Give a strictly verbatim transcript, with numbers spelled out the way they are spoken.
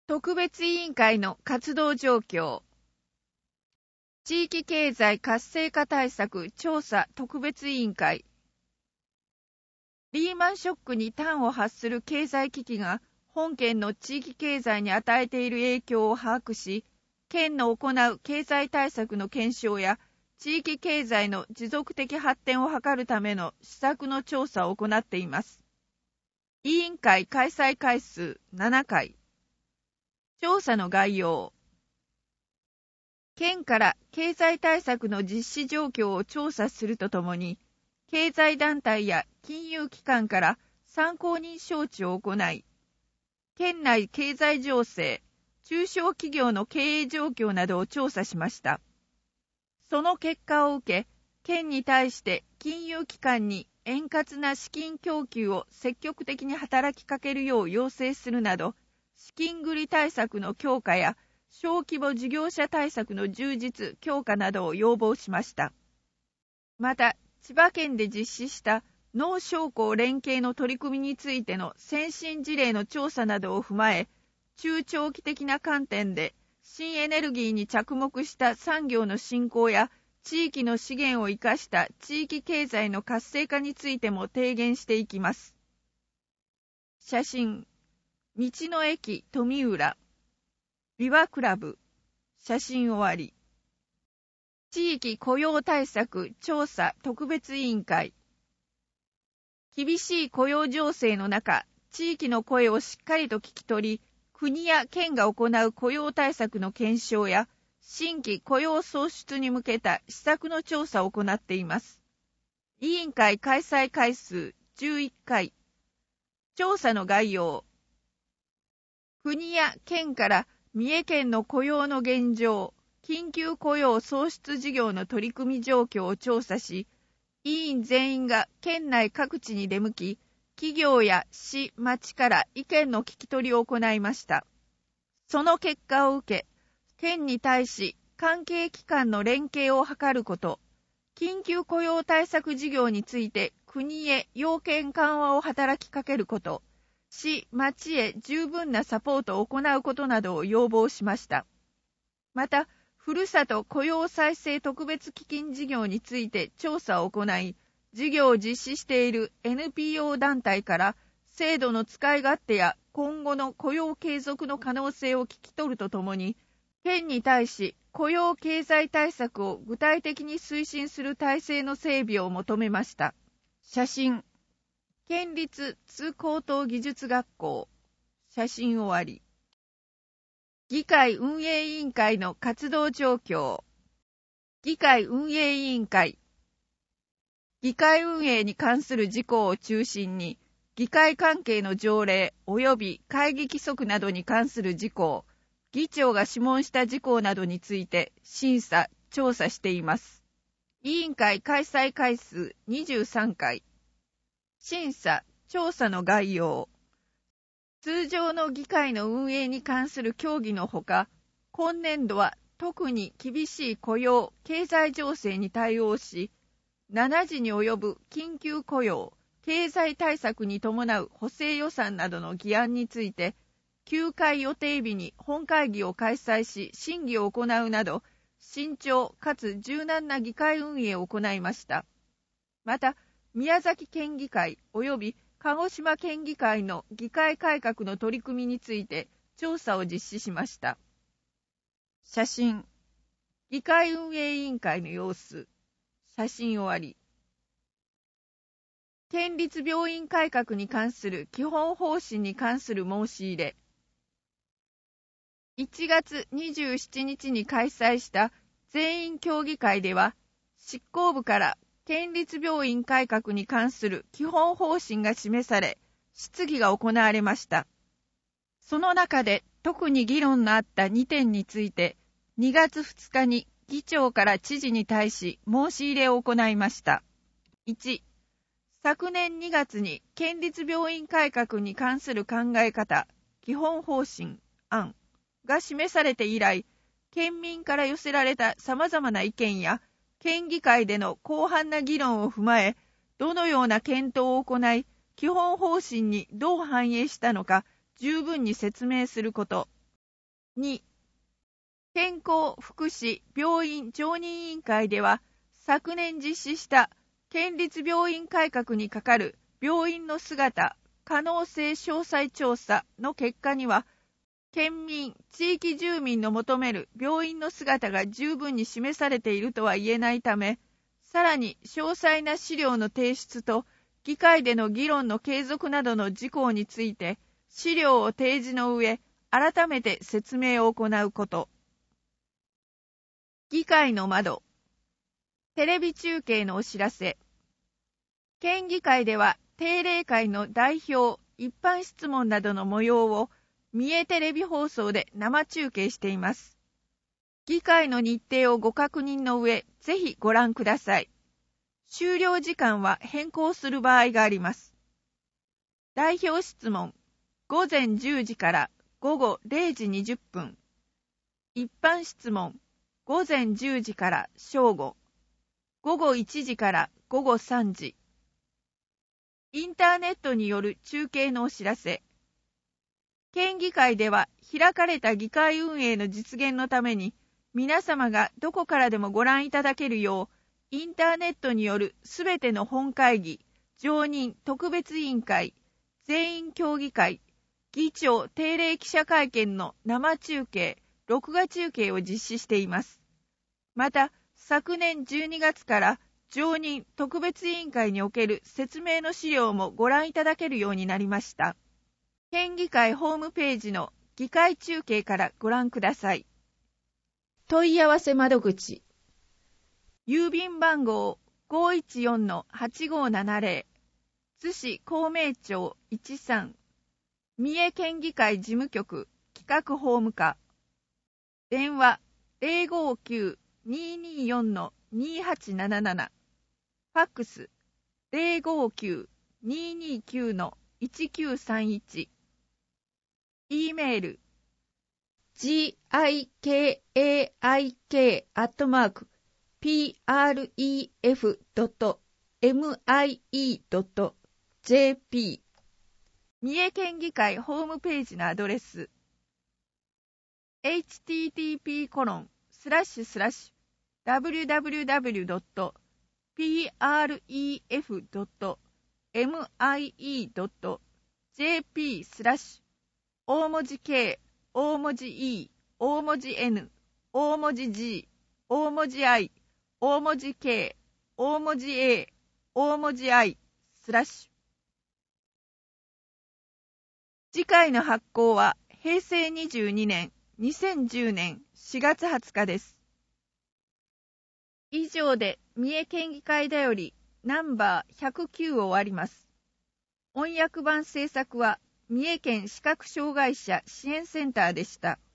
特別委員会の活動状況。地域経済活性化対策調査特別委員会。リーマンショックに端を発する経済危機が本県の地域経済に与えている影響を把握し、県の行う経済対策の検証や地域経済の持続的発展を図るための施策の調査を行っています。委員会開催回数ななかい。調査の概要。県から経済対策の実施状況を調査するとともに、経済団体や金融機関から参考人招致を行い、県内経済情勢、中小企業の経営状況などを調査しました。その結果を受け、県に対して金融機関に円滑な資金供給を積極的に働きかけるよう要請するなど、資金繰り対策の強化や小規模事業者対策の充実・強化などを要望しました。また、千葉県で実施した農商工連携の取り組みについての先進事例の調査などを踏まえ、中長期的な観点で新エネルギーに着目した産業の振興や地域の資源を生かした地域経済の活性化についても提言していきます。写真。道の駅富浦ビワクラブ写真終わり。地域雇用対策調査特別委員会。厳しい雇用情勢の中、地域の声をしっかりと聞き取り、国や県が行う雇用対策の検証や新規雇用創出に向けた施策の調査を行っています。委員会開催回数じゅういっかい。調査の概要。国や県から三重県の雇用の現状、緊急雇用創出事業の取り組み状況を調査し、委員全員が県内各地に出向き、企業や市、町から意見の聞き取りを行いました。その結果を受け、県に対し関係機関の連携を図ること、緊急雇用対策事業について国へ要件緩和を働きかけること、市、町へ十分なサポートを行うことなどを要望しました。また、ふるさと雇用再生特別基金事業について調査を行い、事業を実施している エヌピーオー 団体から制度の使い勝手や今後の雇用継続の可能性を聞き取るとともに、県に対し雇用経済対策を具体的に推進する体制の整備を求めました。写真。県立津高等技術学校写真終わり。議会運営委員会の活動状況。議会運営委員会。議会運営に関する事項を中心に、議会関係の条例及び会議規則などに関する事項、議長が諮問した事項などについて審査・調査しています。委員会開催回数にじゅうさんかい。審査・調査の概要。通常の議会の運営に関する協議のほか、今年度は特に厳しい雇用・経済情勢に対応し、ななじに及ぶ緊急雇用・経済対策に伴う補正予算などの議案について、きゅうかい予定日に本会議を開催し審議を行うなど、慎重かつ柔軟な議会運営を行いました。また、宮崎県議会及び鹿児島県議会の議会改革の取り組みについて調査を実施しました。写真。議会運営委員会の様子。写真終わり。県立病院改革に関する基本方針に関する申し入れ。いちがつにじゅうしちにちに開催した全員協議会では、執行部から県立病院改革に関する基本方針が示され、質疑が行われました。その中で特に議論のあったにてんについて、にがつふつかに議長から知事に対し申し入れを行いました。いち、昨年にがつに県立病院改革に関する考え方、基本方針、案が示されて以来、県民から寄せられた様々な意見や、県議会での広範な議論を踏まえ、どのような検討を行い、基本方針にどう反映したのか十分に説明すること。 に、健康福祉病院常任委員会では、昨年実施した県立病院改革にかかる病院の姿、可能性詳細調査の結果には、県民、地域住民の求める病院の姿が十分に示されているとは言えないため、さらに詳細な資料の提出と、議会での議論の継続などの事項について、資料を提示の上、改めて説明を行うこと。議会の窓。テレビ中継のお知らせ。県議会では、定例会の代表、一般質問などの模様を、三重テレビ放送で生中継しています。議会の日程をご確認の上、ぜひご覧ください。終了時間は変更する場合があります。代表質問、ごぜんじゅうじからごごれいじにじゅっぷん。一般質問、ごぜんじゅうじから正午。ごごいちじからごごさんじ。インターネットによる中継のお知らせ。県議会では開かれた議会運営の実現のために、皆様がどこからでもご覧いただけるよう、インターネットによるすべての本会議、常任特別委員会、全員協議会、議長定例記者会見の生中継、録画中継を実施しています。また、昨年じゅうにがつから常任特別委員会における説明の資料もご覧いただけるようになりました。県議会ホームページの議会中継からご覧ください。問い合わせ窓口。郵便番号 ごいちよんのはちごななぜろ 津市公明町いちさん三重県議会事務局企画法務課。電話 ゼロごきゅう にーにーよんのにーはちなななな。ファックス ゼロごきゅう にーにーきゅうのいちきゅうさんいち。E メール ギカイ アットマーク ピーアールイーエフ ドット ミイ ドット ジェーピー 三重県議会ホームページのアドレス エイチティーティーピーコロンスラッシュスラッシュダブリュダブリュダブリュドットピーアールイーエフ ドット ミイ ドット ジェーピー スラッシュ大文字 K、大文字 E、大文字 N、大文字 G、大文字 I、大文字 K、大文字 A、大文字 I、スラッシュ。次回の発行はへいせいにじゅうにねん、にせんじゅうねんしがつはつかです。以上で三重県議会だよりナンバーひゃくきゅうを終わります。翻訳版制作は三重県視覚障害者支援センターでした。